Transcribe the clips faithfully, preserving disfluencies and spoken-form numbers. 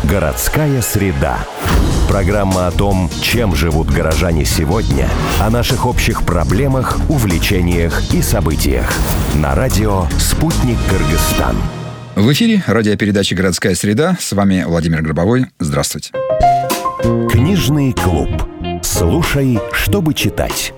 Городская среда. Программа о том, чем живут горожане сегодня, о наших общих проблемах, увлечениях и событиях. На радио «Спутник Кыргызстан». В эфире радиопередача «Городская среда». С вами Владимир Гробовой. Здравствуйте. Книжный клуб. Слушай, чтобы читать.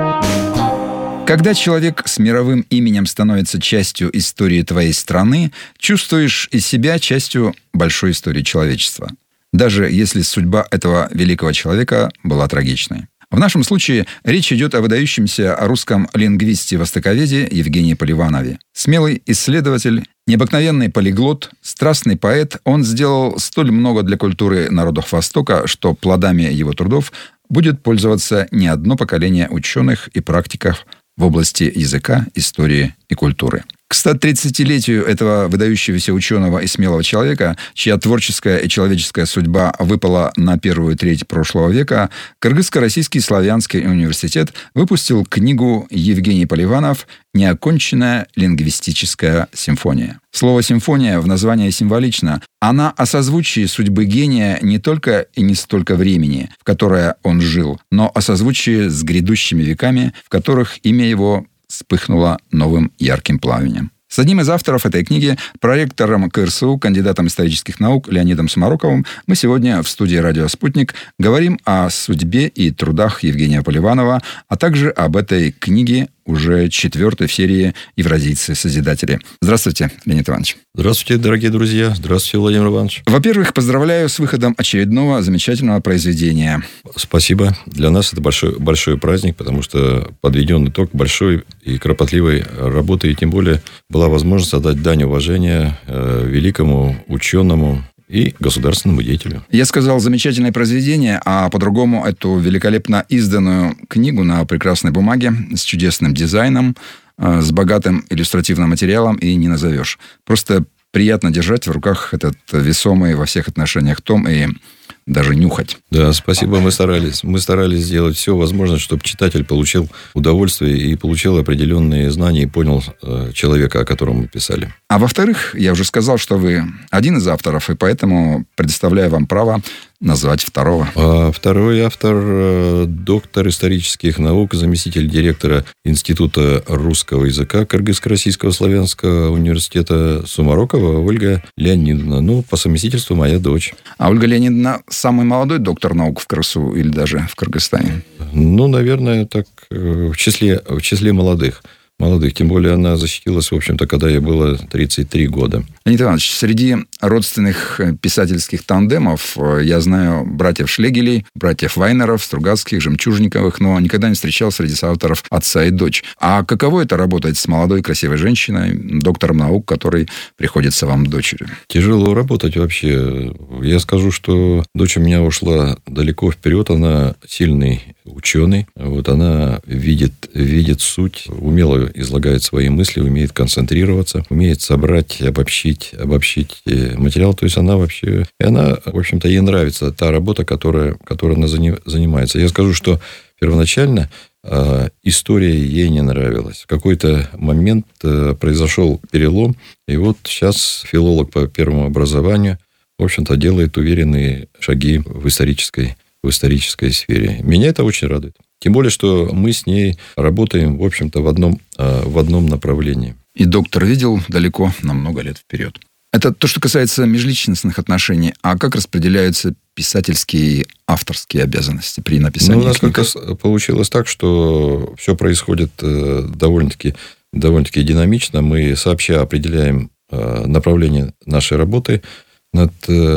Когда человек с мировым именем становится частью истории твоей страны, чувствуешь и себя частью большой истории человечества. Даже если судьба этого великого человека была трагичной. В нашем случае речь идет о выдающемся русском лингвисте-востоковеде Евгении Поливанове. Смелый исследователь, необыкновенный полиглот, страстный поэт, он сделал столь много для культуры народов Востока, что плодами его трудов будет пользоваться не одно поколение ученых и практиков в области языка, истории и культуры. К стотридцатилетию этого выдающегося ученого и смелого человека, чья творческая и человеческая судьба выпала на первую треть прошлого века, Кыргызско-Российский славянский университет выпустил книгу Евгений Поливанов «Неоконченная лингвистическая симфония». Слово «симфония» в названии символично. Она о созвучии судьбы гения не только и не столько времени, в которое он жил, но о созвучии с грядущими веками, в которых имя его вспыхнуло новым ярким пламенем. С одним из авторов этой книги, проректором КРСУ, кандидатом исторических наук Леонидом Самароковым, мы сегодня в студии «Радио Спутник» говорим о судьбе и трудах Евгения Поливанова, а также об этой книге, уже четвертой в серии «Евразийцы-созидатели». Здравствуйте, Леонид Иванович. Здравствуйте, дорогие друзья. Здравствуйте, Владимир Иванович. Во-первых, поздравляю с выходом очередного замечательного произведения. Спасибо. Для нас это большой, большой праздник, потому что подведен итог большой и кропотливой работы, и тем более была возможность отдать дань уважения э, великому ученому и государственному деятелю. Я сказал замечательное произведение, а по-другому эту великолепно изданную книгу на прекрасной бумаге с чудесным дизайном, с богатым иллюстративным материалом и не назовешь. Просто приятно держать в руках этот весомый во всех отношениях том и даже нюхать. Да, спасибо, мы старались. Мы старались сделать все возможное, чтобы читатель получил удовольствие и получил определенные знания и понял э, человека, о котором мы писали. А во-вторых, я уже сказал, что вы один из авторов, и поэтому предоставляю вам право назвать второго. А второй автор э, доктор исторических наук, заместитель директора Института русского языка Кыргызско-Российского славянского университета Сумарокова Ольга Леонидовна. Ну, по совместительству моя дочь. А Ольга Леонидовна самый молодой доктор наук в КРСУ или даже в Кыргызстане? Ну, наверное, так в числе, в числе молодых. Молодых. Тем более, она защитилась, в общем-то, когда ей было тридцать три года. Леонид Иванович, среди родственных писательских тандемов я знаю братьев Шлегелей, братьев Вайнеров, Стругацких, Жемчужниковых, но никогда не встречал среди соавторов отца и дочь. А каково это работать с молодой красивой женщиной, доктором наук, который приходится вам дочерью? Тяжело работать вообще. Я скажу, что дочь у меня ушла далеко вперед. Она сильный ученый. Вот она видит, видит суть, умело излагает свои мысли, умеет концентрироваться, умеет собрать, обобщить, обобщить материал. То есть она вообще... И она, в общем-то, ей нравится та работа, которая, которой она занимается. Я скажу, что первоначально э, история ей не нравилась. В какой-то момент э, произошел перелом, и вот сейчас филолог по первому образованию, в общем-то, делает уверенные шаги в исторической в исторической сфере. Меня это очень радует. Тем более, что мы с ней работаем, в общем-то, в одном, в одном направлении. И доктор видел далеко на много лет вперед. Это то, что касается межличностных отношений. А как распределяются писательские и авторские обязанности при написании Ну, у нас книг? как-то получилось так, что все происходит довольно-таки, довольно-таки динамично. Мы сообща определяем направление нашей работы над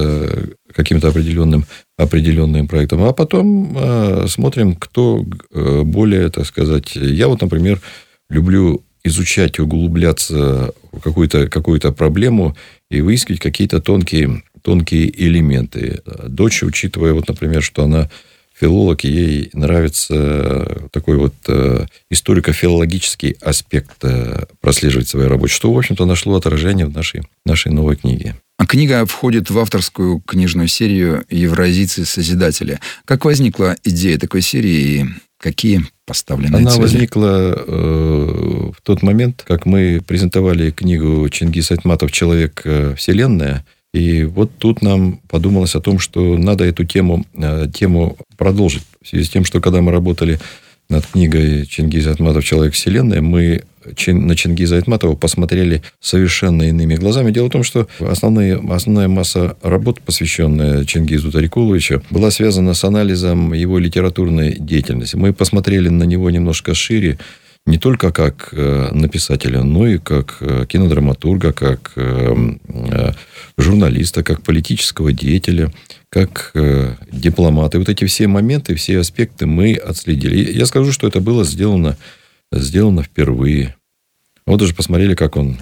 каким-то определенным, определенным проектом. А потом э, смотрим, кто э, более, так сказать... Я вот, например, люблю изучать, углубляться в какую-то, какую-то проблему и выискивать какие-то тонкие, тонкие элементы. Дочь, учитывая, вот, например, что она филолог, и ей нравится такой вот э, историко-филологический аспект э, прослеживать в своей работе, что, в общем-то, нашло отражение в нашей, нашей новой книге. А книга входит в авторскую книжную серию «Евразийцы-созидатели». Как возникла идея такой серии и какие поставлены Она цели? возникла э, в тот момент, как мы презентовали книгу Чингиз Айтматов «Человек. Вселенная». И вот тут нам подумалось о том, что надо эту тему, тему продолжить. В связи с тем, что когда мы работали над книгой Чингиза Айтматова «Человек Вселенной», мы на Чингиза Айтматова посмотрели совершенно иными глазами. Дело в том, что основные, основная масса работ, посвященная Чингизу Тарикуловичу, была связана с анализом его литературной деятельности. Мы посмотрели на него немножко шире, не только как на писателя, но и как кинодраматурга, как журналиста, как политического деятеля, как дипломата. И вот эти все моменты, все аспекты мы отследили. Я скажу, что это было сделано, сделано впервые. Вот даже посмотрели, как он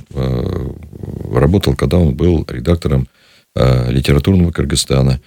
работал, когда он был редактором литературного Кыргызстана,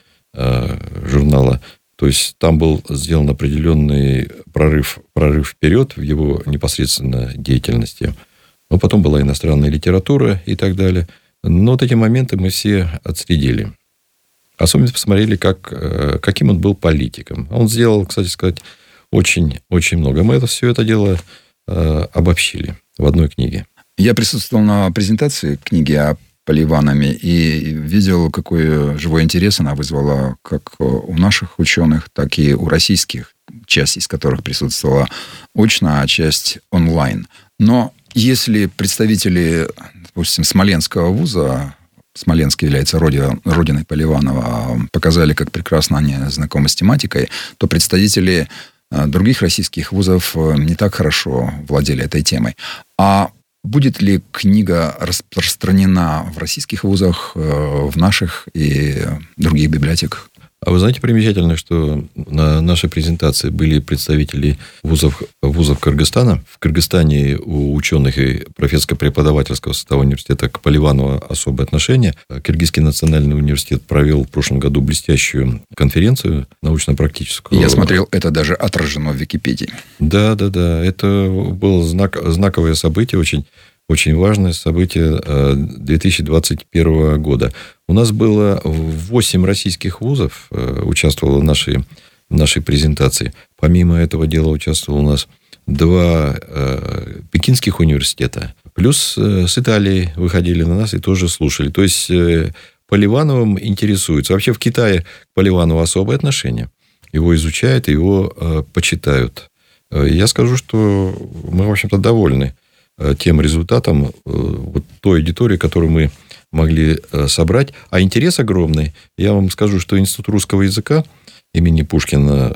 журнала. То есть, там был сделан определенный прорыв, прорыв вперед в его непосредственно деятельности. Но потом была иностранная литература и так далее. Но вот эти моменты мы все отследили. Особенно посмотрели, как, каким он был политиком. Он сделал, кстати сказать, очень, очень много. Мы это, все это дело э, обобщили в одной книге. Я присутствовал на презентации книги о Поливанове и видел, какой живой интерес она вызвала как у наших ученых, так и у российских, часть из которых присутствовала очно, а часть онлайн. Но если представители, допустим, Смоленского вуза, Смоленск является родиной Поливанова, показали, как прекрасно они знакомы с тематикой, то представители других российских вузов не так хорошо владели этой темой. А будет ли книга распространена в российских вузах, в наших и других библиотеках? А вы знаете, примечательно, что на нашей презентации были представители вузов, вузов Кыргызстана. В Кыргызстане у ученых и профессорско-преподавательского состава университета к Поливанову особое отношение. Киргизский национальный университет провел в прошлом году блестящую конференцию научно-практическую. Я смотрел, это даже отражено в Википедии. Да, да, да. Это было знак, знаковое событие, очень... Очень важное событие две тысячи двадцать первого года. У нас было восемь российских вузов, участвовало в нашей, в нашей презентации. Помимо этого дела участвовало у нас два э, пекинских университета. Плюс э, с Италии выходили на нас и тоже слушали. То есть, э, Поливановым интересуются. Вообще в Китае к Поливанову особое отношение. Его изучают, его э, почитают. Я скажу, что мы, в общем-то, довольны тем результатом, вот той аудитории, которую мы могли собрать. А интерес огромный. Я вам скажу, что Институт русского языка имени Пушкина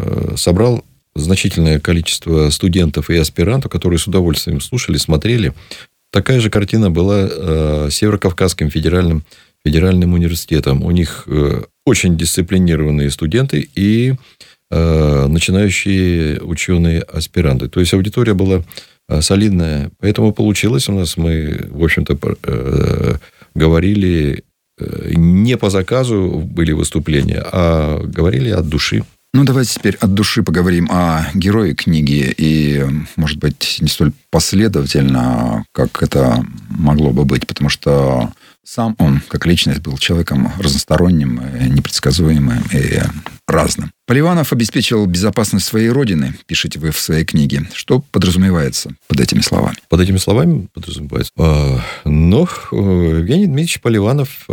собрал значительное количество студентов и аспирантов, которые с удовольствием слушали, смотрели. Такая же картина была с Северо-Кавказским федеральным, федеральным университетом. У них очень дисциплинированные студенты и начинающие ученые-аспиранты. То есть, аудитория была солидная. Поэтому получилось у нас, мы, в общем-то, говорили не по заказу были выступления, а говорили от души. Ну, давайте теперь от души поговорим о герое книги. И, может быть, не столь последовательно, как это могло бы быть. Потому что сам он, как личность, был человеком разносторонним, непредсказуемым и разным. Поливанов обеспечил безопасность своей родины, пишете вы в своей книге. Что подразумевается под этими словами? Под этими словами подразумевается. Но Евгений Дмитриевич Поливанов,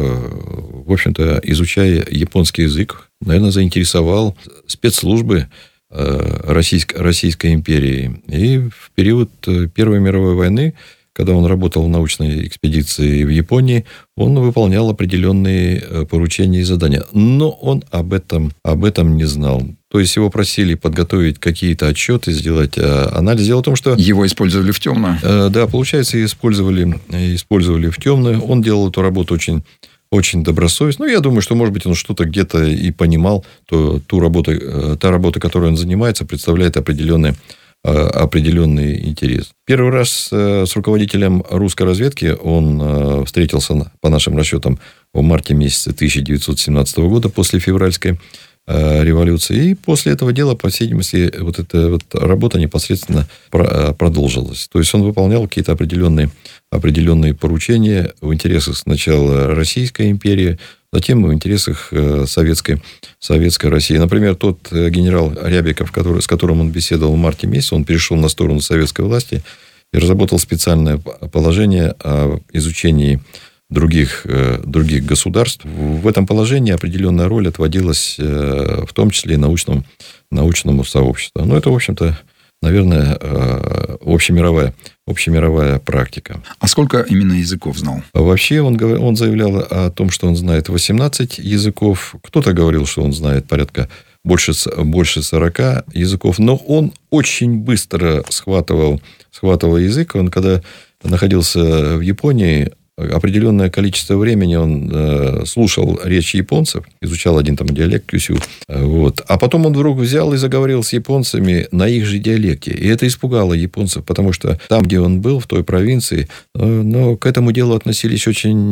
в общем-то, изучая японский язык, наверное, заинтересовал спецслужбы Российской, Российской империи. И в период Первой мировой войны, когда он работал в научной экспедиции в Японии, он выполнял определенные поручения и задания. Но он об этом, об этом не знал. То есть, его просили подготовить какие-то отчеты, сделать анализ. Дело в том, что... Его использовали в темную? Да, получается, использовали, использовали в темную. Он делал эту работу очень... Очень добросовестно. Ну, я думаю, что, может быть, он что-то где-то и понимал. То, ту работу, та работа, которой он занимается, представляет определенный, определенный интерес. Первый раз с руководителем русской разведки он встретился, по нашим расчетам, в марте месяце тысяча девятьсот семнадцатого года, после февральской революции. И после этого дела, по всей видимости, вот эта вот работа непосредственно продолжилась. То есть, он выполнял какие-то определенные, определенные поручения в интересах сначала Российской империи, затем в интересах Советской, Советской России. Например, тот генерал Рябиков, который, с которым он беседовал в марте месяце, он перешел на сторону советской власти и разработал специальное положение о изучении других, других государств. В этом положении определенная роль отводилась в том числе и научному, научному сообществу. Но это, в общем-то, наверное, общемировая, общемировая практика. А сколько именно языков знал? Вообще он, он заявлял о том, что он знает восемнадцать языков. Кто-то говорил, что он знает порядка больше, больше сорока языков. Но он очень быстро схватывал, схватывал язык. Он, когда находился в Японии, определенное количество времени он э, слушал речь японцев, изучал один там диалект кюсю, вот. А потом он вдруг взял и заговорил с японцами на их же диалекте. И это испугало японцев, потому что там, где он был, в той провинции, э, но к этому делу относились очень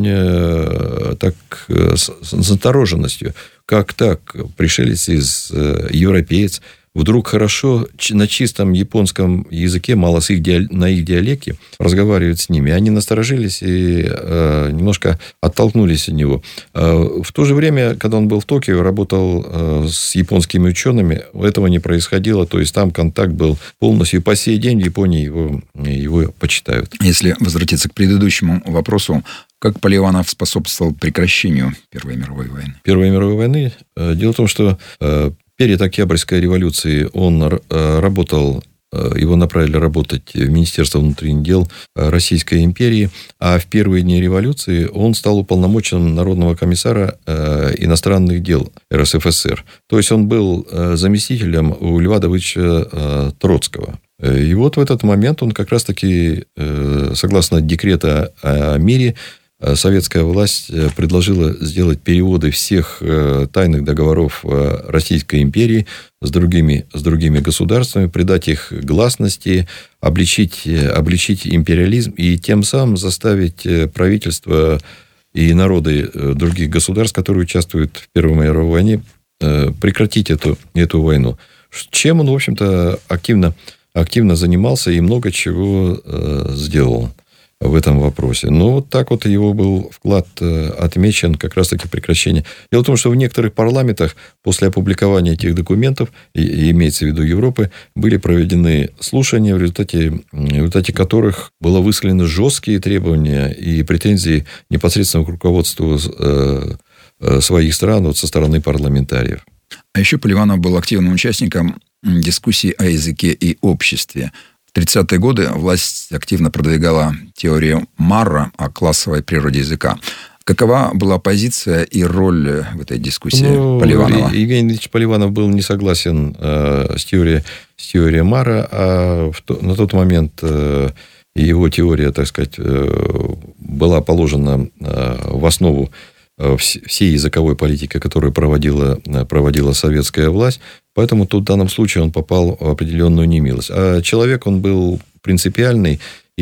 э, так э, с, с настороженностью. Как так? Пришелец из э, европеец вдруг хорошо на чистом японском языке, мало с их диаль... на их диалекте, разговаривают с ними. Они насторожились и э, немножко оттолкнулись от него. Э, в то же время, когда он был в Токио, работал э, с японскими учеными, этого не происходило. То есть, там контакт был полностью. И по сей день в Японии его, его почитают. Если возвратиться к предыдущему вопросу, как Поливанов способствовал прекращению Первой мировой войны? Первой мировой войны? Э, дело в том, что... Э, Перед Октябрьской революцией он работал, его направили работать в Министерство внутренних дел Российской империи, а в первые дни революции он стал уполномоченным Народного комиссара иностранных дел эр эс эф эс эр. То есть, он был заместителем у Льва Давыдовича Троцкого. И вот в этот момент он как раз-таки, согласно декрета о мире, советская власть предложила сделать переводы всех тайных договоров Российской империи с другими, с другими государствами, придать их гласности, обличить, обличить империализм и тем самым заставить правительство и народы других государств, которые участвуют в Первой мировой войне, прекратить эту, эту войну. Чем он, в общем-то, активно, активно занимался и много чего сделал в этом вопросе. Но вот так вот его был вклад отмечен, как раз-таки прекращение. Дело в том, что в некоторых парламентах после опубликования этих документов, и, имеется в виду Европы, были проведены слушания, в результате, в результате которых было высказаны жесткие требования и претензии непосредственно к руководству э, своих стран вот, со стороны парламентариев. А еще Поливанов был активным участником дискуссий о языке и обществе. В тридцатые годы власть активно продвигала теорию Марра о классовой природе языка. Какова была позиция и роль в этой дискуссии ну, Поливанова? Евгений Ильич Поливанов был не согласен э, с, теорией, с теорией Марра, а в то, на тот момент э, его теория, так сказать, э, была положена э, в основу э, всей языковой политики, которую проводила, проводила советская власть. Поэтому тут в данном случае он попал в определенную немилость. А человек, он был принципиальный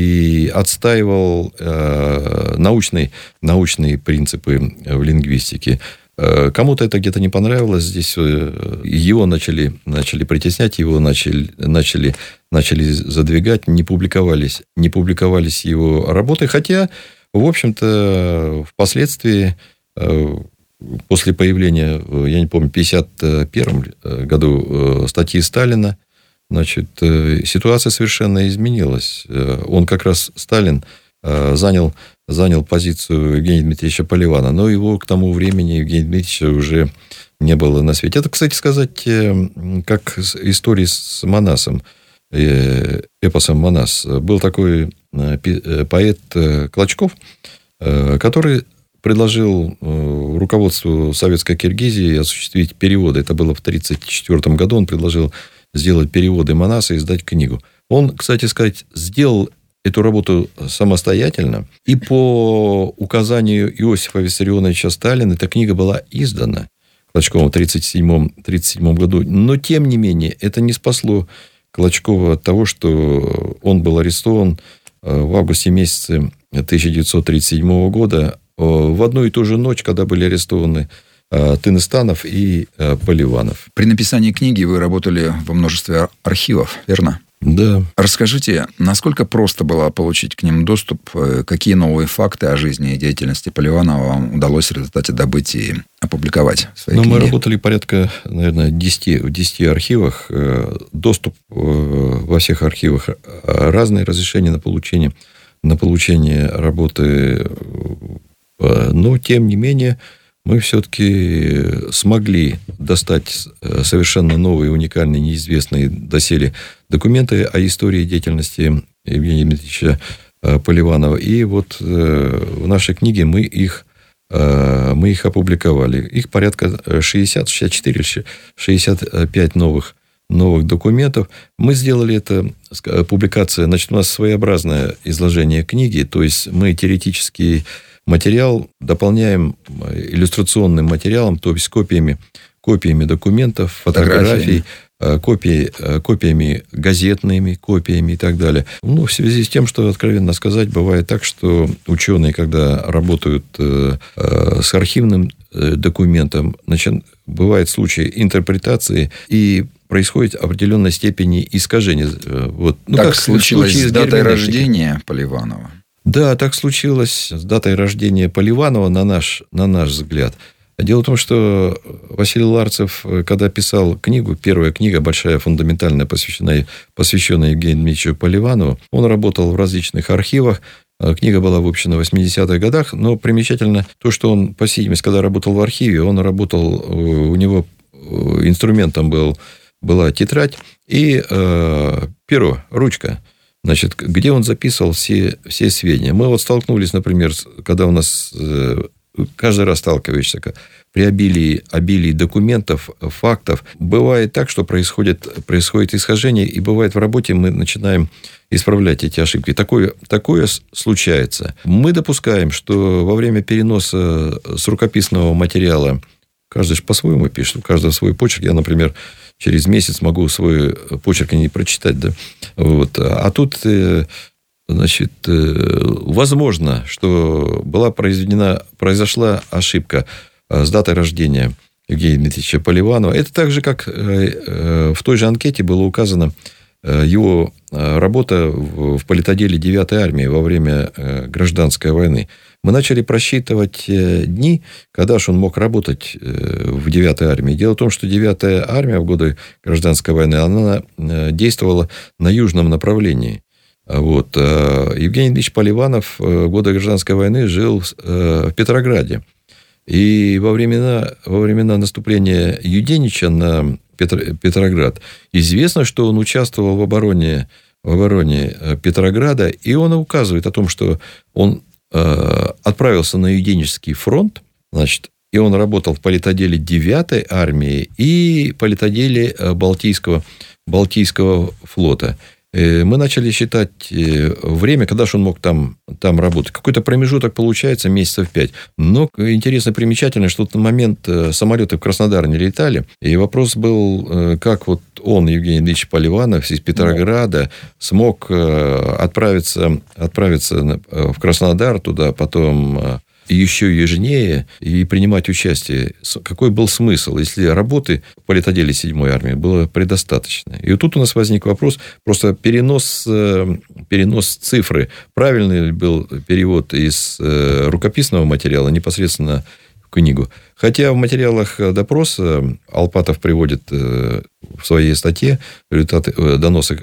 и отстаивал э, научные, научные принципы в лингвистике. Э, кому-то это где-то не понравилось. Здесь э, его начали, начали притеснять, его начали, начали, начали задвигать. Не публиковались, не публиковались его работы. Хотя, в общем-то, впоследствии... Э, После появления, я не помню, в тысяча девятьсот пятьдесят первом году статьи Сталина, значит, ситуация совершенно изменилась. Он как раз, Сталин, занял, занял позицию Евгения Дмитриевича Поливанова, но его к тому времени Евгения Дмитриевича уже не было на свете. Это, кстати сказать, как история с Манасом, эпосом Манас. Был такой поэт Клочков, который предложил руководству Советской Киргизии осуществить переводы. Это было в тысяча девятьсот тридцать четвёртом году. Он предложил сделать переводы Манаса и издать книгу. Он, кстати сказать, сделал эту работу самостоятельно. И по указанию Иосифа Виссарионовича Сталина эта книга была издана Клочковым в тысяча девятьсот тридцать седьмом году. Но, тем не менее, это не спасло Клочкова от того, что он был арестован в августе месяце тысяча девятьсот тридцать седьмого года в одну и ту же ночь, когда были арестованы Тыныстанов и Поливанов. При написании книги вы работали во множестве архивов, верно? Да. Расскажите, насколько просто было получить к ним доступ, какие новые факты о жизни и деятельности Поливанова вам удалось в результате добыть и опубликовать в своей ну, книге? Мы работали порядка, наверное, десяти, в десяти архивах. Доступ во всех архивах разные, разрешения на получение, на получение работы Но, тем не менее, мы все-таки смогли достать совершенно новые, уникальные, неизвестные доселе документы о истории деятельности Евгения Дмитриевича Поливанова. И вот в нашей книге мы их, мы их опубликовали. Их порядка шестьдесят, шестьдесят четыре, шестьдесят пять новых, новых документов. Мы сделали это, публикация, значит, у нас своеобразное изложение книги, то есть мы теоретический материал дополняем иллюстрационным материалом, то есть копиями, копиями документов, фотографий, копии, копиями газетными, копиями и так далее. Ну, в связи с тем, что, откровенно сказать, бывает так, что ученые, когда работают с архивным документом, значит, бывают случаи интерпретации и происходит определенной степени искажения. Вот. Ну, так как случилось с датой рождения Поливанова. Да, так случилось с датой рождения Поливанова, на наш, на наш взгляд. Дело в том, что Василий Ларцев, когда писал книгу, первая книга, большая, фундаментальная, посвященная, посвященная Евгению Дмитриевичу Поливанову, он работал в различных архивах. Книга была выпущена в восьмидесятых годах, но примечательно то, что он, по сей день, когда работал в архиве, он работал, у него инструментом был, была тетрадь и э, перо, ручка. Значит, где он записывал все, все сведения. Мы вот столкнулись, например, когда у нас каждый раз сталкиваешься при обилии, обилии документов, фактов. Бывает так, что происходит, происходит исхожение, и бывает в работе мы начинаем исправлять эти ошибки. Такое, такое случается. Мы допускаем, что во время переноса с рукописного материала, каждый же по-своему пишет, у каждого свой почерк. Я, например, через месяц могу свой почерк не прочитать. Да? Вот. А тут, значит, возможно, что была произведена, произошла ошибка с датой рождения Евгения Дмитриевича Поливанова. Это так же, как в той же анкете было указано его работа в политотделе девятой армии во время гражданской войны. Мы начали просчитывать дни, когда же он мог работать в девятой армии. Дело в том, что девятая армия в годы гражданской войны, она действовала на южном направлении. Вот. Евгений Дмитриевич Поливанов в годы гражданской войны жил в Петрограде. И во времена, во времена наступления Юденича на Петр, Петроград известно, что он участвовал в обороне, в обороне Петрограда, и он указывает о том, что он отправился на Юденический фронт, значит, и он работал в политотделе девятой армии и политотделе Балтийского, Балтийского флота. Мы начали считать время, когда же он мог там, там работать. Какой-то промежуток получается месяцев пять. Но интересно, примечательно, что в тот момент самолеты в Краснодар не летали. И вопрос был, как вот он, Евгений Дмитриевич Поливанов, из Петрограда смог отправиться, отправиться в Краснодар туда, потом еще южнее и принимать участие. Какой был смысл, если работы в политотделе седьмой армии было предостаточно? И вот тут у нас возник вопрос, просто перенос, перенос цифры. Правильный ли был перевод из рукописного материала непосредственно в книгу? Хотя в материалах допроса Алпатов приводит в своей статье результаты доноса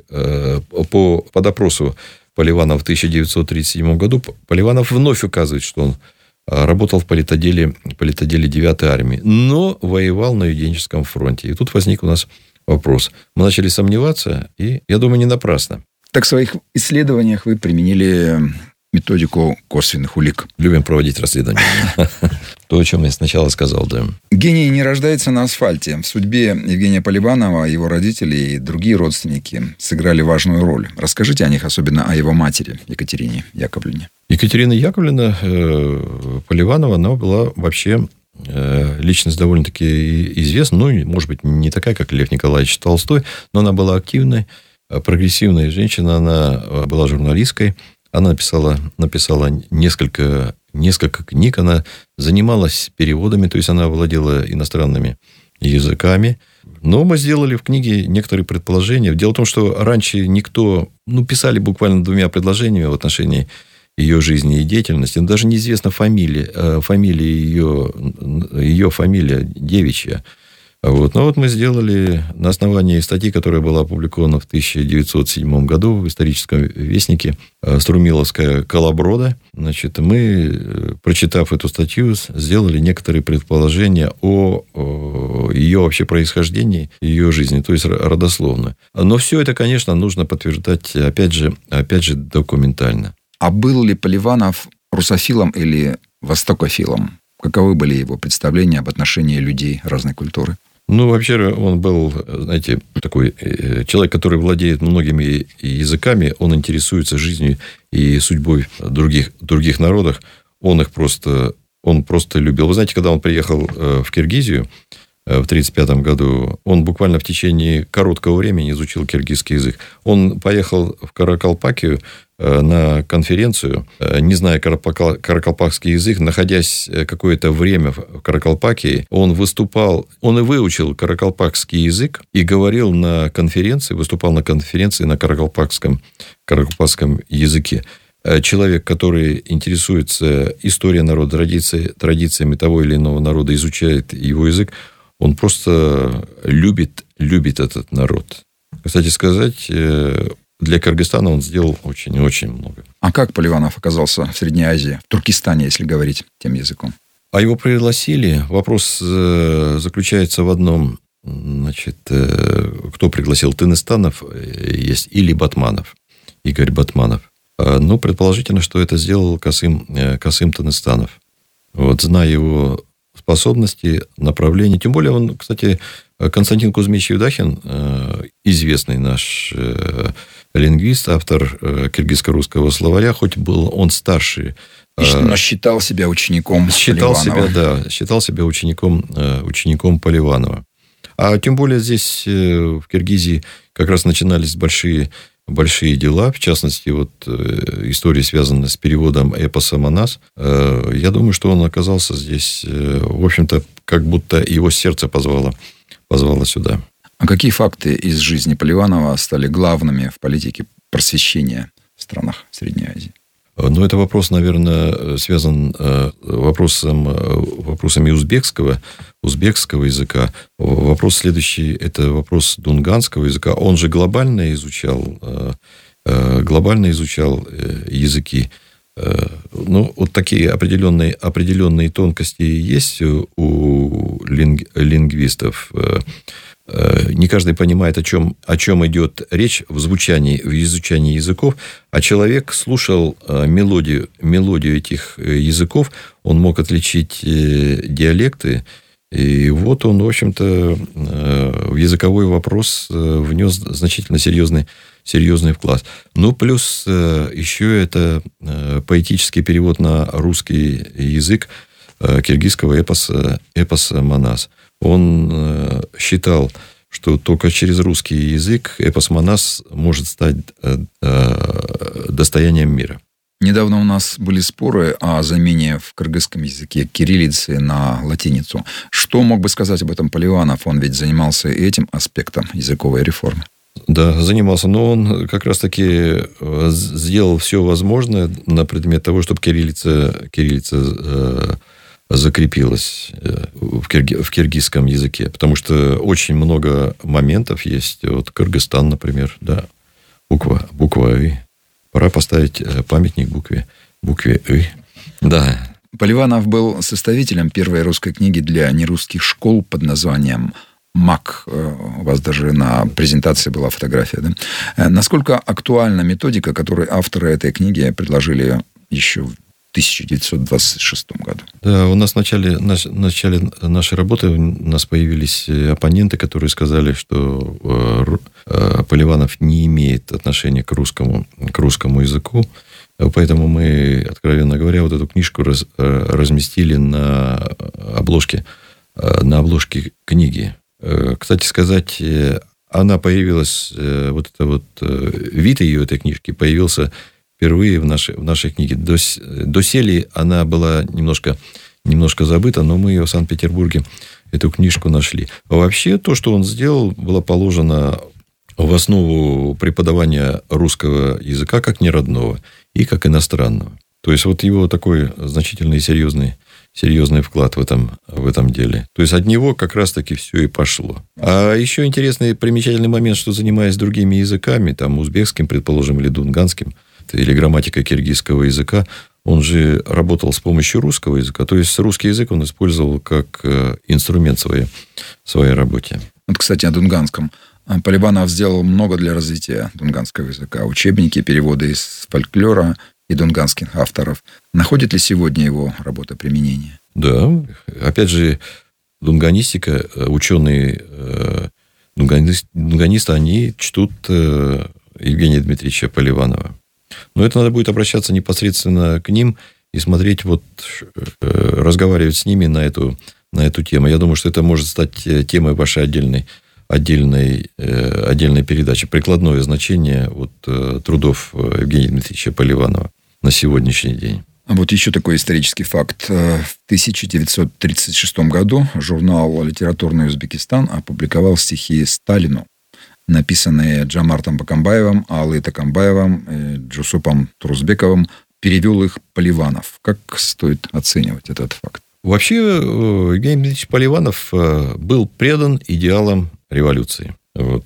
по, по допросу Поливанова в тысяча девятьсот тридцать седьмом году. Поливанов вновь указывает, что он работал в политотделе, политотделе девятой армии, но воевал на Юденическом фронте. И тут возник у нас вопрос. Мы начали сомневаться, и, я думаю, не напрасно. Так в своих исследованиях вы применили методику косвенных улик. Любим проводить расследования. То, о чем я сначала сказал, да. Гений не рождается на асфальте. В судьбе Евгения Поливанова его родители и другие родственники сыграли важную роль. Расскажите о них, особенно о его матери Екатерине Яковлевне. Екатерина Яковлевна Поливанова, она была вообще личность довольно-таки известная. Ну, может быть, не такая, как Лев Николаевич Толстой, но она была активной, прогрессивной женщина. Она была журналисткой. Она написала, написала несколько, несколько книг. Она занималась переводами, то есть она владела иностранными языками. Но мы сделали в книге некоторые предположения. Дело в том, что раньше никто... Ну, писали буквально двумя предложениями в отношении ее жизни и деятельности. Но даже неизвестна фамилия, фамилия ее, ее фамилия девичья. Вот. Но вот мы сделали на основании статьи, которая была опубликована в тысяча девятьсот седьмом году в историческом вестнике «Струмиловская колоброда». Значит, мы, прочитав эту статью, сделали некоторые предположения о, о ее вообще происхождении, ее жизни, то есть родословно. Но все это, конечно, нужно подтверждать, опять же, опять же документально. А был ли Поливанов русофилом или востокофилом? Каковы были его представления об отношении людей разной культуры? Ну, вообще, он был, знаете, такой человек, который владеет многими языками, он интересуется жизнью и судьбой других, других народов, он их просто, он просто любил. Вы знаете, когда он приехал в Киргизию в тридцать пятом году, он буквально в течение короткого времени изучил киргизский язык. Он поехал в Каракалпакию на конференцию, не зная каракалпакский язык, находясь какое-то время в Каракалпакии, он выступал, он и выучил каракалпакский язык и говорил на конференции, выступал на конференции на каракалпакском, каракалпакском языке. Человек, который интересуется историей народа, традиции, традициями того или иного народа, изучает его язык, он просто любит, любит этот народ. Кстати сказать, для Кыргызстана он сделал очень-очень много. А как Поливанов оказался в Средней Азии, в Туркестане, если говорить тем языком? А его пригласили. Вопрос заключается в одном. Значит, кто пригласил? Тыныстанов есть или Батманов, Игорь Батманов. Ну, предположительно, что это сделал Касым, Касым Тыныстанов. Вот, зная его способности, направления. Тем более, он, кстати, Константин Кузьмич Евдахин, известный наш лингвист, автор киргизско-русского словаря, хоть был он старше. Но считал себя учеником считал Поливанова. Себя, да, считал себя учеником, учеником Поливанова. А тем более здесь, в Киргизии, как раз начинались большие, большие дела. В частности, вот история, связанная с переводом эпоса «Манас». Я думаю, что он оказался здесь, в общем-то, как будто его сердце позвало, позвало сюда. А какие факты из жизни Поливанова стали главными в политике просвещения в странах Средней Азии? Ну, это вопрос, наверное, связан вопросом, вопросами узбекского, узбекского языка. Вопрос следующий – это вопрос дунганского языка. Он же глобально изучал, глобально изучал языки. Ну, вот такие определенные, определенные тонкости есть у линг, лингвистов. Не каждый понимает, о чем, о чем идет речь в звучании, в изучании языков. А человек слушал мелодию, мелодию этих языков, он мог отличить диалекты. И вот он, в общем-то, в языковой вопрос внес значительно серьезный, серьезный вклад. Ну, плюс еще это поэтический перевод на русский язык киргизского эпоса, эпоса «Манас». Он считал, что только через русский язык эпос «Манас» может стать достоянием мира. Недавно у нас были споры о замене в кыргызском языке кириллицы на латиницу. Что мог бы сказать об этом Поливанов? Он ведь занимался и этим аспектом языковой реформы. Да, занимался. Но он как раз-таки сделал все возможное на предмет того, чтобы кириллица, кириллица закрепилась в, кирги, в киргизском языке. Потому что очень много моментов есть. Вот Кыргызстан, например, да, буква, буква «и». Пора поставить памятник букве, букве «и». Да. Поливанов был составителем первой русской книги для нерусских школ под названием «МАК». У вас даже на презентации была фотография. Да? Насколько актуальна методика, которую авторы этой книги предложили еще в тысяча девятьсот двадцать шестом году? Да, у нас в начале, в начале нашей работы у нас появились оппоненты, которые сказали, что Поливанов не имеет отношения к русскому, к русскому языку. Поэтому мы, откровенно говоря, вот эту книжку раз, разместили на обложке, на обложке книги. Кстати сказать, она появилась, вот это вот вид ее, этой книжки, появился впервые в нашей, в нашей книге. Доселе она была немножко, немножко забыта, но мы ее в Санкт-Петербурге, эту книжку нашли. А вообще, то, что он сделал, было положено в основу преподавания русского языка как неродного и как иностранного. То есть, вот его такой значительный и серьезный, серьезный вклад в этом, в этом деле. То есть от него как раз-таки все и пошло. А еще интересный, примечательный момент, что занимаясь другими языками, там узбекским, предположим, или дунганским, или грамматикой киргизского языка, он же работал с помощью русского языка. То есть русский язык он использовал как инструмент в своей, в своей работе. Вот, кстати, о дунганском. Поливанов сделал много для развития дунганского языка. Учебники, переводы из фольклора и дунганских авторов. Находит ли сегодня его работа применения? Да. Опять же, дунганистика, ученые дунганисты, они чтут Евгения Дмитриевича Поливанова. Но это надо будет обращаться непосредственно к ним и смотреть, вот, разговаривать с ними на эту, на эту тему. Я думаю, что это может стать темой вашей отдельной, отдельной, отдельной передачи. Прикладное значение вот, трудов Евгения Дмитриевича Поливанова на сегодняшний день. А вот еще такой исторический факт. В тысяча девятьсот тридцать шестом году журнал «Литературный Узбекистан» опубликовал стихи Сталину, написанные Джамартом Бакамбаевым, Аллой Такамбаевым, Джусупом Турузбековым. Перевел их Поливанов. Как стоит оценивать этот факт? Вообще, Евгений Дмитриевич Поливанов был предан идеалам революции. Вот.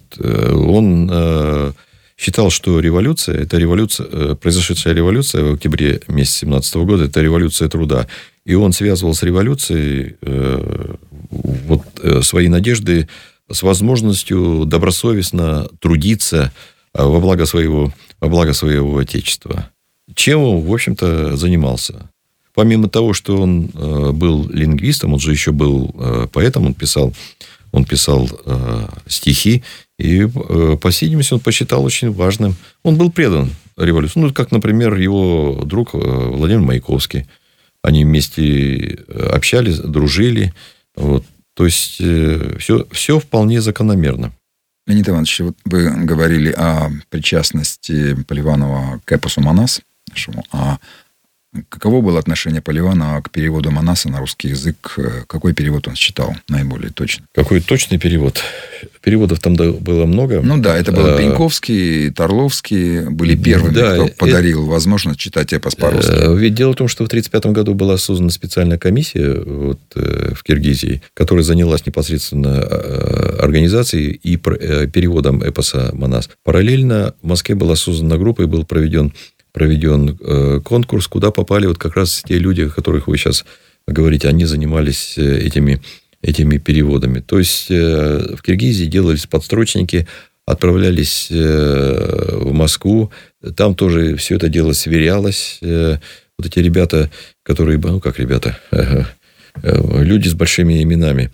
Он считал, что революция, это революция, произошедшая революция в октябре месяце семнадцатого года, это революция труда. И он связывал с революцией вот, свои надежды с возможностью добросовестно трудиться во благо своего, во благо своего Отечества. Чем он, в общем-то, занимался? Помимо того, что он был лингвистом, он же еще был поэтом, он писал, он писал стихи, и, по сей день, он посчитал очень важным. Он был предан революции. Ну, как, например, его друг Владимир Маяковский. Они вместе общались, дружили. Вот. То есть, все, все вполне закономерно. Леонид Иванович, вот вы говорили о причастности Поливанова к эпосу «Манас». А каково было отношение Поливанова к переводу Манаса на русский язык? Какой перевод он считал наиболее точным? Какой точный перевод? Переводов там было много. Ну да, это был Пеньковский, Торловский. Были первыми, да, кто подарил это... возможность читать эпос по-русски. Ведь дело в том, что в тридцать пятом году была создана специальная комиссия вот, в Киргизии, которая занялась непосредственно организацией и переводом эпоса Манас. Параллельно в Москве была создана группа и был проведен проведен э, конкурс, куда попали вот как раз те люди, о которых вы сейчас говорите, они занимались этими, этими переводами. То есть, э, в Киргизии делались подстрочники, отправлялись э, в Москву, там тоже все это дело сверялось. Э, вот эти ребята, которые, ну, как ребята, э, э, люди с большими именами,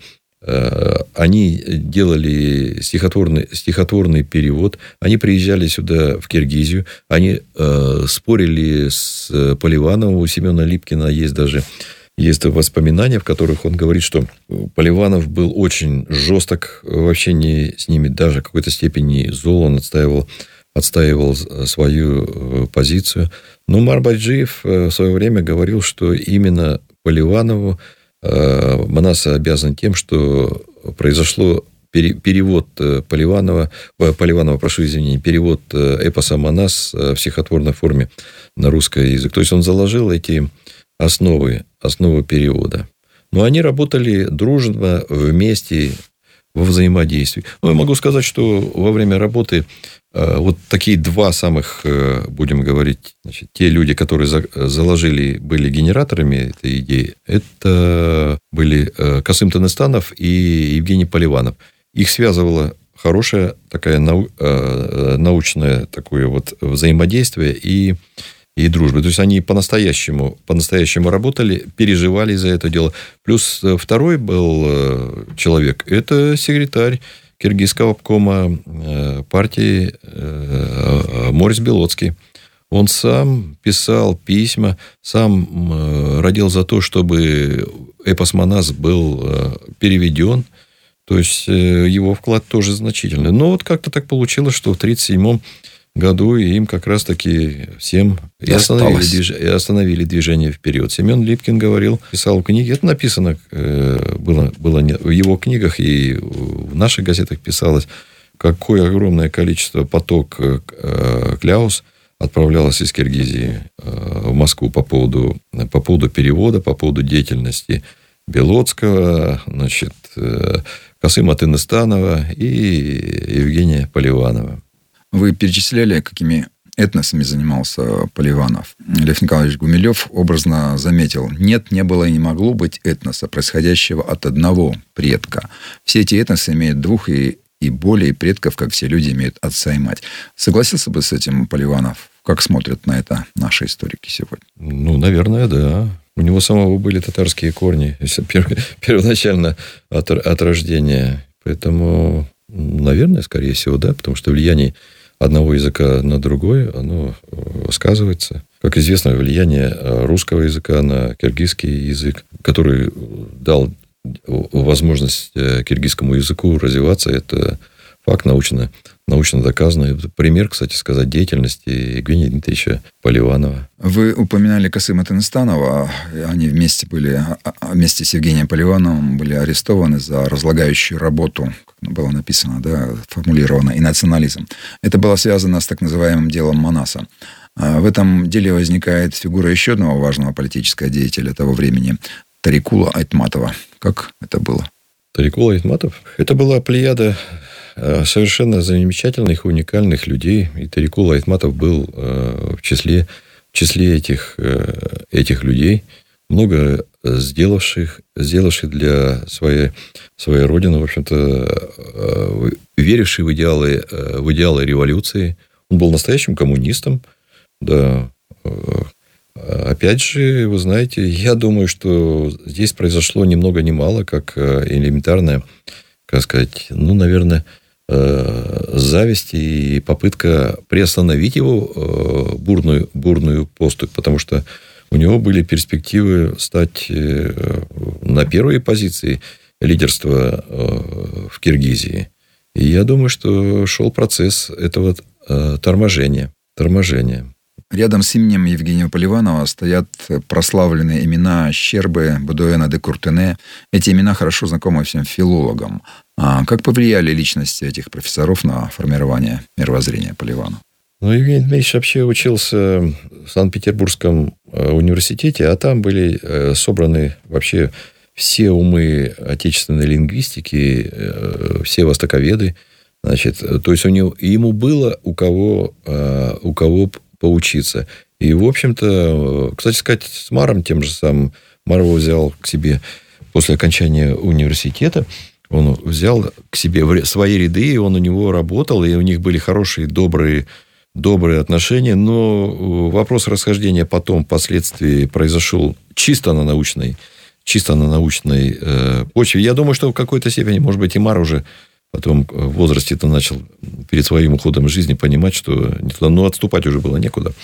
они делали стихотворный, стихотворный перевод, они приезжали сюда, в Киргизию, они э, спорили с Поливановым, у Семена Липкина есть даже есть воспоминания, в которых он говорит, что Поливанов был очень жесток в общении с ними, даже в какой-то степени зол, он отстаивал, отстаивал свою позицию. Но Марбаджиев в свое время говорил, что именно Поливанову Манас обязан тем, что произошло перевод Поливанова, Поливанова, прошу извинения, перевод эпоса Манас в стихотворной форме на русский язык. То есть, он заложил эти основы, основы перевода. Но они работали дружно, вместе, во взаимодействии. Ну, я могу сказать, что во время работы вот такие два самых, будем говорить, значит, те люди, которые заложили, были генераторами этой идеи, это были Касым Таныстанов и Евгений Поливанов. Их связывала хорошая такая нау, научное такое вот взаимодействие и, и дружба. То есть, они по-настоящему, по-настоящему работали, переживали за это дело. Плюс второй был человек, это секретарь Киргизского обкома партии Морис Белоцкий. Он сам писал письма, сам родил за то, чтобы эпос Манас был переведен. То есть, его вклад тоже значительный. Но вот как-то так получилось, что в тридцать седьмом году им как раз-таки всем и остановили, движ... и остановили движение вперед. Семен Липкин говорил, писал в книге, это написано было, было в его книгах и в наших газетах писалось, какое огромное количество поток кляус отправлялась из Киргизии в Москву по поводу, по поводу перевода, по поводу деятельности Белоцкого, значит, Касыма Тыныстанова и Евгения Поливанова. Вы перечисляли, какими этносами занимался Поливанов. Лев Николаевич Гумилев образно заметил: нет, не было и не могло быть этноса, происходящего от одного предка. Все эти этносы имеют двух и, и более предков, как все люди имеют отца и мать. Согласился бы с этим Поливанов? Как смотрят на это наши историки сегодня? Ну, наверное, да. У него самого были татарские корни, первоначально от, от рождения. Поэтому, наверное, скорее всего, да, потому что влияние одного языка на другой, оно сказывается. Как известно, влияние русского языка на киргизский язык, который дал возможность киргизскому языку развиваться, это факт научно, научно доказанный. Это пример, кстати сказать, деятельности Евгения Дмитриевича Поливанова. Вы упоминали Касыма Тыныстанова. Они вместе были, вместе с Евгением Поливановым были арестованы за разлагающую работу, как было написано, да, формулировано, и национализм. Это было связано с так называемым делом Манаса. В этом деле возникает фигура еще одного важного политического деятеля того времени – Тарикула Айтматова. Как это было? Тарикула Айтматов? Это была плеяда совершенно замечательных, уникальных людей. И Тарикула Айтматов был в числе, в числе этих, этих людей, много сделавших, сделавших для своей, своей родины, в общем-то, веривший в идеалы, в идеалы революции. Он был настоящим коммунистом. Да. Опять же, вы знаете, я думаю, что здесь произошло ни много ни мало, как элементарная, как сказать, ну, наверное, зависть и попытка приостановить его бурную, бурную поступь, потому что у него были перспективы стать на первые позиции лидерства в Киргизии. И я думаю, что шел процесс этого торможения. торможения. Рядом с именем Евгения Поливанова стоят прославленные имена Щербы, Бодуэна де Куртене. Эти имена хорошо знакомы всем филологам. А как повлияли личности этих профессоров на формирование мировоззрения Поливанова? Ну, Евгений Дмитриевич вообще учился в Санкт-Петербургском университете, а там были собраны вообще все умы отечественной лингвистики, все востоковеды. Значит, то есть у него, ему было у кого, у кого поучиться. И, в общем-то, кстати сказать, с Маром тем же самым, Мар его взял к себе после окончания университета, он взял к себе в свои ряды, и он у него работал, и у них были хорошие, добрые, добрые отношения, но вопрос расхождения потом, впоследствии, произошел чисто на научной, чисто на научной э, почве. Я думаю, что в какой-то степени, может быть, и Мар уже потом в возрасте-то начал перед своим уходом из жизни понимать, что не туда, но отступать уже было некуда.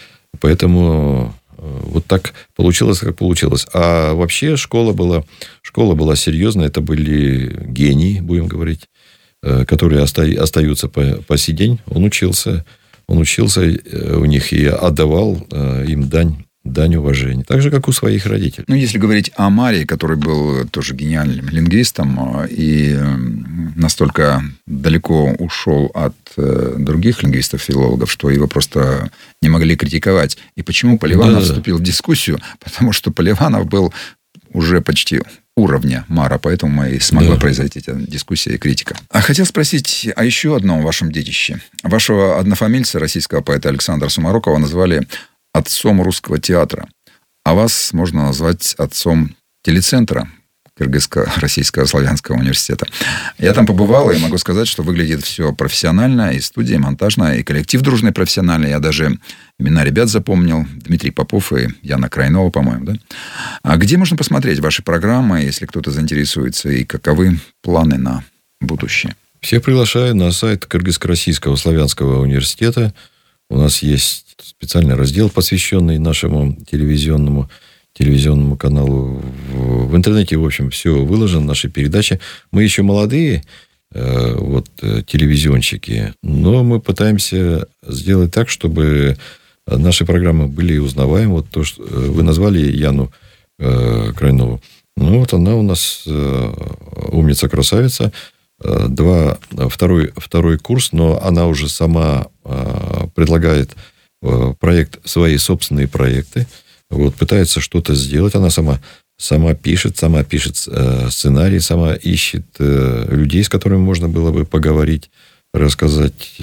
Поэтому вот так получилось, как получилось. А вообще школа была, школа была серьезная. Это были гении, будем говорить, которые остаются по, по сей день. Он учился, он учился у них и отдавал им дань. Дань уважения. Так же, как у своих родителей. Ну, если говорить о Маре, который был тоже гениальным лингвистом и настолько далеко ушел от других лингвистов-филологов, что его просто не могли критиковать. И почему Поливанов да. вступил в дискуссию? Потому что Поливанов был уже почти уровня Мара, поэтому и смогла да. произойти эта дискуссия и критика. А хотел спросить о еще одном вашем детище. Вашего однофамильца, российского поэта Александра Сумарокова, назвали отцом русского театра. А вас можно назвать отцом телецентра Кыргызско-Российского славянского университета. Я там побывал, и могу сказать, что выглядит все профессионально, и студия, и монтажная, и коллектив дружный профессиональный. Я даже имена ребят запомнил. Дмитрий Попов и Яна Крайнова, по-моему, да? А где можно посмотреть ваши программы, если кто-то заинтересуется, и каковы планы на будущее? Всех приглашаю на сайт Кыргызско-Российского славянского университета. У нас есть специальный раздел, посвященный нашему телевизионному, телевизионному каналу. В интернете, в общем, все выложено, наши передачи. Мы еще молодые э, вот, телевизионщики, но мы пытаемся сделать так, чтобы наши программы были узнаваемы. Вот то, что вы назвали Яну э, Крайнову. Ну, вот она у нас э, умница-красавица. Два, второй, второй курс, но она уже сама предлагает проект, свои собственные проекты, вот, пытается что-то сделать. Она сама, сама пишет, сама пишет сценарий, сама ищет людей, с которыми можно было бы поговорить, рассказать.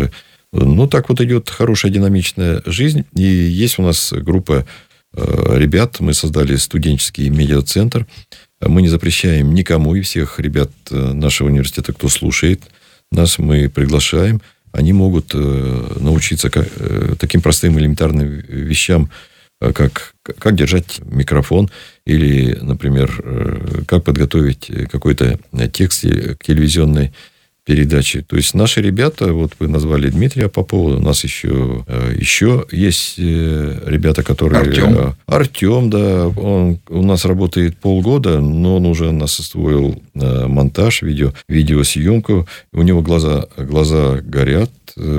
Ну, так вот идет хорошая динамичная жизнь. И есть у нас группа ребят, мы создали студенческий медиацентр. Мы не запрещаем никому, и всех ребят нашего университета, кто слушает нас, мы приглашаем. Они могут научиться таким простым элементарным вещам, как, как держать микрофон или, например, как подготовить какой-то текст к телевизионной передачи. То есть наши ребята, вот вы назвали Дмитрия Попова, у нас еще, еще есть ребята, которые... Артем. Артем, да. Он у нас работает полгода, но он уже нас освоил монтаж, видео, видеосъемку. У него глаза, глаза горят,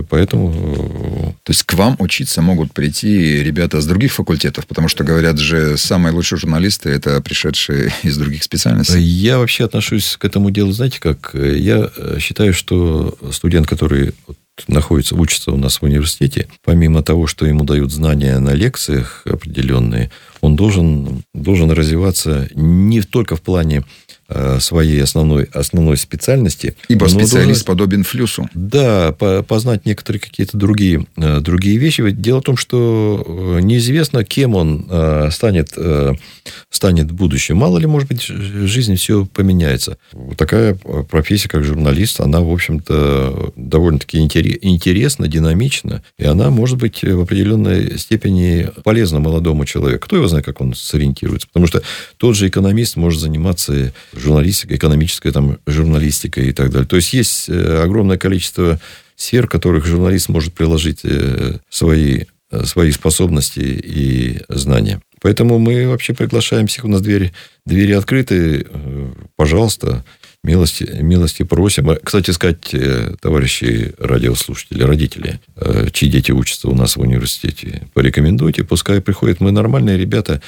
поэтому... То есть к вам учиться могут прийти ребята с других факультетов, потому что, говорят же, самые лучшие журналисты – это пришедшие из других специальностей. Я вообще отношусь к этому делу, знаете как? Я считаю, что студент, который находится, учится у нас в университете, помимо того, что ему дают знания на лекциях определенные, он должен, должен развиваться не только в плане своей основной, основной специальности. Ибо специалист должен, подобен флюсу. Да, познать некоторые какие-то другие, другие вещи. Ведь дело в том, что неизвестно, кем он станет, станет в будущем. Мало ли, может быть, в жизни все поменяется. Такая профессия, как журналист, она, в общем-то, довольно-таки интересна, динамична, и она может быть в определенной степени полезна молодому человеку. Кто его знает, как он сориентируется? Потому что тот же экономист может заниматься журналистика, экономическая там, журналистика и так далее. То есть, есть огромное количество сфер, в которых журналист может приложить свои, свои способности и знания. Поэтому мы вообще приглашаем всех. У нас двери, двери открыты. Пожалуйста, милости, милости просим. Кстати сказать, товарищи радиослушатели, родители, чьи дети учатся у нас в университете, порекомендуйте, пускай приходят. Мы нормальные ребята,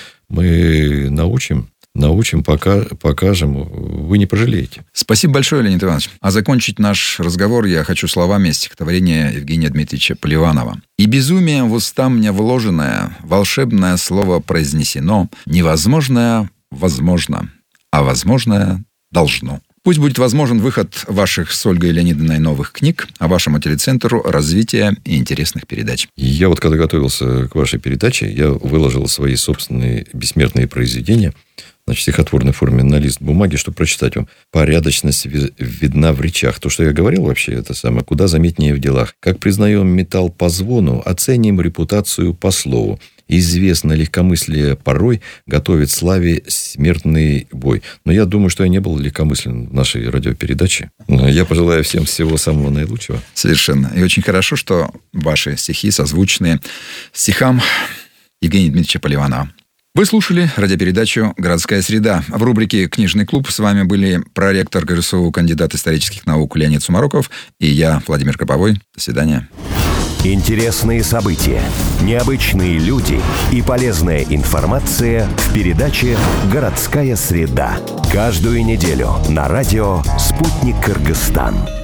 мы научим. Научим, пока, покажем. Вы не пожалеете. Спасибо большое, Леонид Иванович. А закончить наш разговор я хочу словами стихотворения Евгения Дмитриевича Поливанова. «И безумие в уста мне вложенное, волшебное слово произнесено, невозможное возможно, а возможное должно». Пусть будет возможен выход ваших с Ольгой Леонидовной новых книг, а вашему телецентру развития и интересных передач. Я вот когда готовился к вашей передаче, я выложил свои собственные бессмертные произведения, значит, в стихотворной форме на лист бумаги, чтобы прочитать вам. Порядочность видна в речах. То, что я говорил вообще, это самое, куда заметнее в делах. Как признаем металл по звону, оценим репутацию по слову. Известно легкомыслие порой готовит славе смертный бой. Но я думаю, что я не был легкомыслен в нашей радиопередаче. Я пожелаю всем всего самого наилучшего. Совершенно. И очень хорошо, что ваши стихи созвучны стихам Евгения Дмитриевича Поливанова. Вы слушали радиопередачу «Городская среда». В рубрике «Книжный клуб» с вами были проректор ГРСУ, кандидат исторических наук Леонид Сумароков и я, Владимир Кроповой. До свидания. Интересные события, необычные люди и полезная информация в передаче «Городская среда». Каждую неделю на радио «Спутник Кыргызстан».